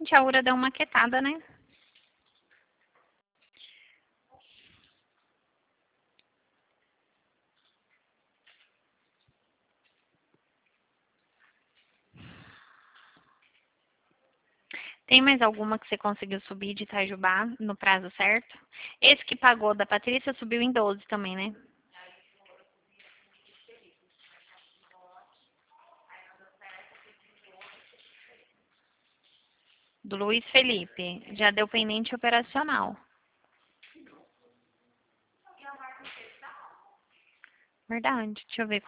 Gente, a Ura deu uma quietada, né? Tem mais alguma que você conseguiu subir de Itajubá no prazo certo? Esse que pagou da Patrícia subiu em 12 também, né? Do Luiz Felipe. Já deu pendente operacional. Verdade. Deixa eu ver